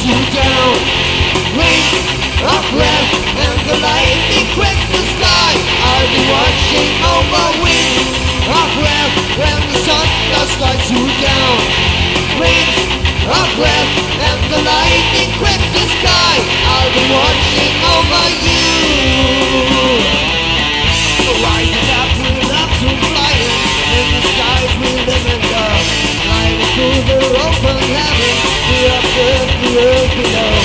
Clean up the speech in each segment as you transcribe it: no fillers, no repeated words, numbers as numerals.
you down. Wings of breath and the lightning quakes the sky. I'll be watching over wings of breath when the sun does strike you down. Wings of breath and the lightning quakes the sky. I'll be watching over you. Rising up, we're up to flying. In the skies we live and love. Flying through the open heaven. We're up with the earth below.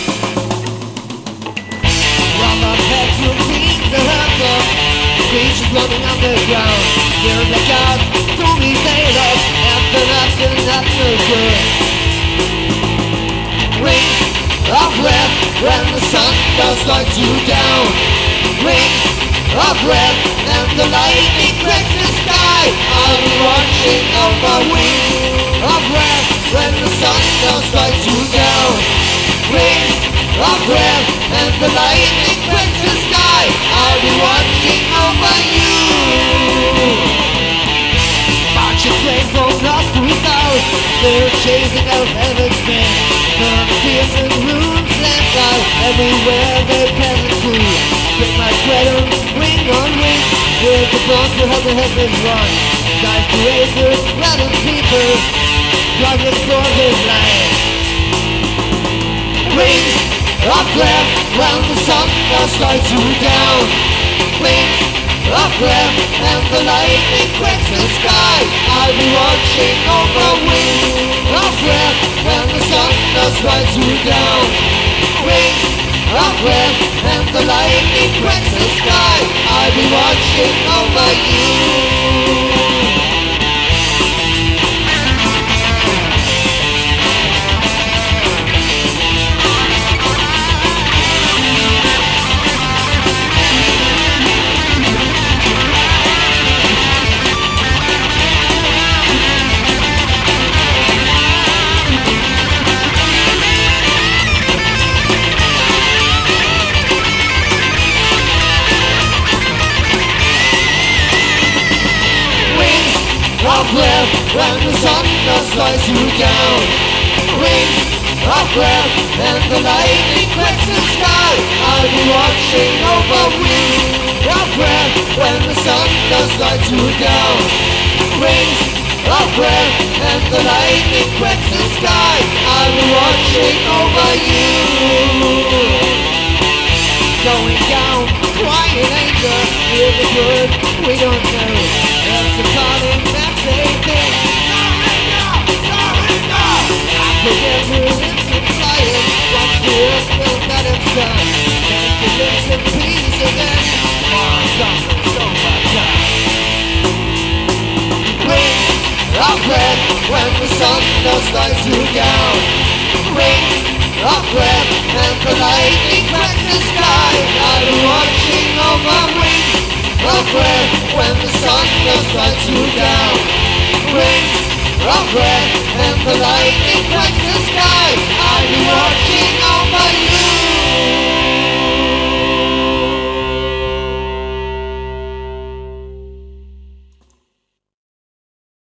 From our head to feet to heaven. Creatures running underground. Hear the gods, through me sail up. After the good. Wings of breath when the sun does strike you down. Wings of breath and the lightning cracks the sky. I'll be watching over wings of breath when the sun does strike you down. Wings of breath and the lightning cracks the sky. I'll be watching over you. Marching trains rolled up through south. They're chasing out heaven's men. The piercing rooms stand out everywhere they pass through. Bring my sweater, wing on wing, with the bones to help the heavens run. Guys, creators, random people, trying to explore this land. Wings of breath when the sun does strike you down. Wings of breath and the lightning cracks the sky. I'll be watching over wings of breath when the sun does strike you down. Wings of breath and the lightning cracks the sky. I'll be watching over you. Of breath when the sun does strike you down. Wings of breath and the lightning cracks the sky. I'll be watching over wings of breath when the sun does strike you down. Wings of breath and the lightning cracks the sky. I'll be watching over you. Going down, quiet anger, hear the word we don't know. That's the calling that they think. Surrender, surrender. I forget who is flying. Watch the earth will not its done. Can't you live in peace again? Oh, something so much time. Wings of breath when the sun does strike you down. Wings of breath and the lightning